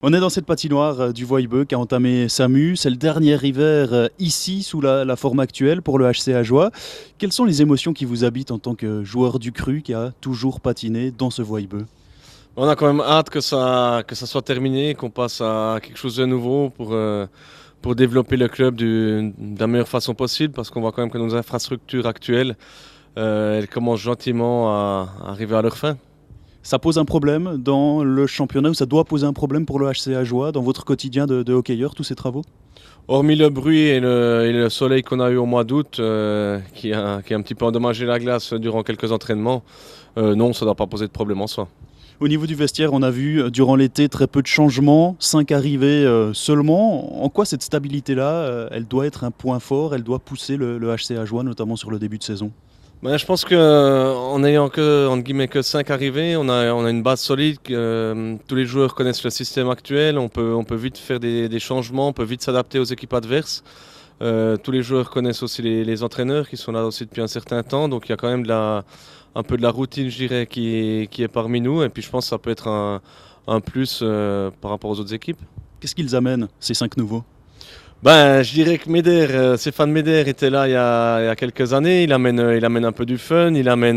On est dans cette patinoire du Voïbeux qui a entamé sa mue. C'est le dernier hiver ici, sous la forme actuelle pour le HC Ajoie. Quelles sont les émotions qui vous habitent en tant que joueur du Cru qui a toujours patiné dans ce Voïbeux? On a quand même hâte que ça soit terminé, qu'on passe à quelque chose de nouveau pour développer le club de la meilleure façon possible, parce qu'on voit quand même que nos infrastructures actuelles, elles commencent gentiment à arriver à leur fin. Ça pose un problème dans le championnat ou ça doit poser un problème pour le HC Ajoie dans votre quotidien de hockeyeur, tous ces travaux? Hormis le bruit et le soleil qu'on a eu au mois d'août, qui a un petit peu endommagé la glace durant quelques entraînements, non, ça ne doit pas poser de problème en soi. Au niveau du vestiaire, on a vu durant l'été très peu de changements, 5 arrivées seulement. En quoi cette stabilité-là, elle doit être un point fort, elle doit pousser le HC Ajoie, notamment sur le début de saison? Ben, je pense que en ayant que, entre guillemets, que 5 arrivées, on a une base solide. Tous les joueurs connaissent le système actuel. On peut vite faire des changements, on peut vite s'adapter aux équipes adverses. Tous les joueurs connaissent aussi les entraîneurs qui sont là aussi depuis un certain temps. Donc il y a quand même un peu de la routine, je dirais, qui est parmi nous. Et puis je pense que ça peut être un plus par rapport aux autres équipes. Qu'est-ce qu'ils amènent, ces 5 nouveaux? Ben, je dirais que Stéphane Meder était là il y a quelques années. Il amène un peu du fun.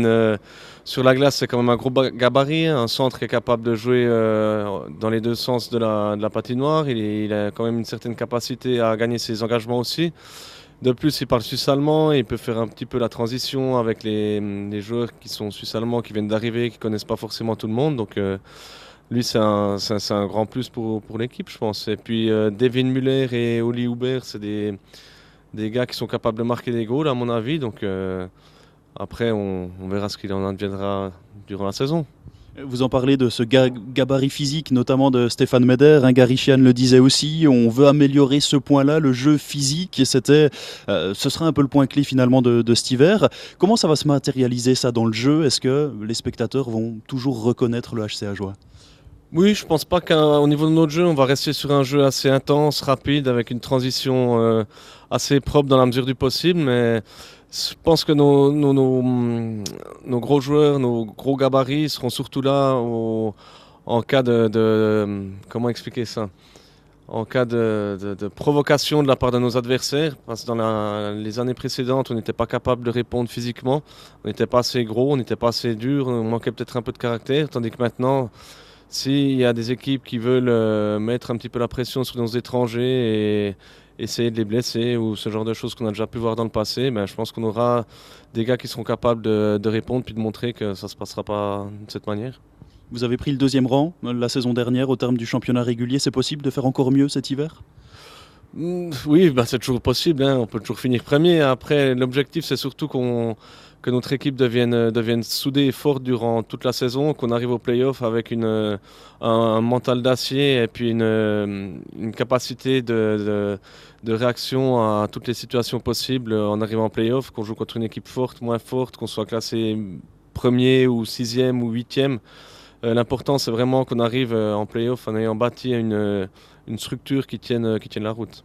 Sur la glace, c'est quand même un gros gabarit, un centre qui est capable de jouer dans les deux sens de la patinoire. Il a quand même une certaine capacité à gagner ses engagements aussi. De plus, il parle suisse-allemand. Il peut faire un petit peu la transition avec les joueurs qui sont suisse-allemands, qui viennent d'arriver, qui connaissent pas forcément tout le monde. Donc, lui, c'est un grand plus pour l'équipe, je pense. Et puis, Devin Müller et Oli Huber, c'est des gars qui sont capables de marquer des goals, à mon avis. Donc, après, on verra ce qu'il en adviendra durant la saison. Vous en parlez de ce gabarit physique, notamment de Stéphane Meder. Gary Chian le disait aussi. On veut améliorer ce point-là, le jeu physique. Et ce sera un peu le point clé finalement de cet hiver. Comment ça va se matérialiser ça dans le jeu? Est-ce que les spectateurs vont toujours reconnaître le HC Ajoie? Oui, je pense pas qu'au niveau de notre jeu, on va rester sur un jeu assez intense, rapide, avec une transition assez propre dans la mesure du possible. Mais je pense que nos gros joueurs, nos gros gabarits seront surtout là en cas comment expliquer ça? En cas de provocation de la part de nos adversaires. Parce que dans les années précédentes, on n'était pas capable de répondre physiquement. On n'était pas assez gros, on n'était pas assez dur, on manquait peut-être un peu de caractère. Tandis que maintenant, s'il y a des équipes qui veulent mettre un petit peu la pression sur nos étrangers et essayer de les blesser ou ce genre de choses qu'on a déjà pu voir dans le passé, ben, je pense qu'on aura des gars qui seront capables de répondre puis de montrer que ça ne se passera pas de cette manière. Vous avez pris le deuxième rang la saison dernière au terme du championnat régulier. C'est possible de faire encore mieux cet hiver? Oui, bah, c'est toujours possible, hein. On peut toujours finir premier. Après, l'objectif, c'est surtout que notre équipe devienne soudée et forte durant toute la saison, qu'on arrive au play-off avec un mental d'acier et puis une capacité de réaction à toutes les situations possibles en arrivant en play-off, qu'on joue contre une équipe forte, moins forte, qu'on soit classé premier ou sixième ou huitième. L'important, c'est vraiment qu'on arrive en play-off en ayant bâti une structure qui tienne la route.